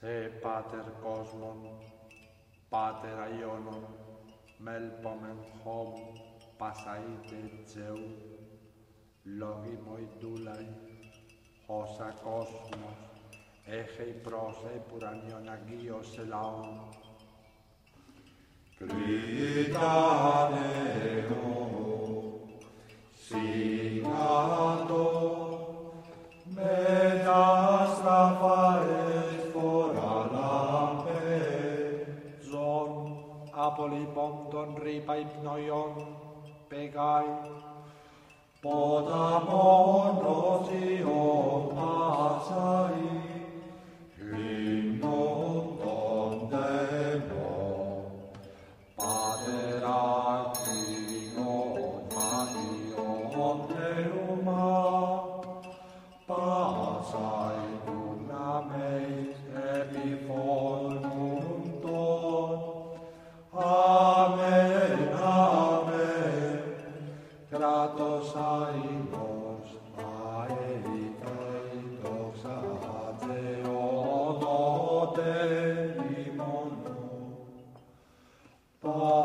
Σε πάτερ κόσμον, πάτερ Αϊώνων, μέλπομεν χώμου, πασαΐτε Τζεού, λόγοι μοϊντούλαϊ, όσα κόσμος, έχει πρόσαι πουρανιον αγγείος σε λαόν. Κρήτανε σιγάτο, με τα στραφάρες φοραλάμπε. Ζων, από λοιπόν τον ρήπα υπνοϊόν, πεγάει, ποταμόνος ιον πάσαει, ύμνον των τέμπων, Πατέρα Κύριον Μαγιον Θεούμα, πάσαει δύναμες επιφωνούντων. Αμήν, αμήν. Κράτος αημός, αερικαί, δόξα Θεόδοτε ημώνου.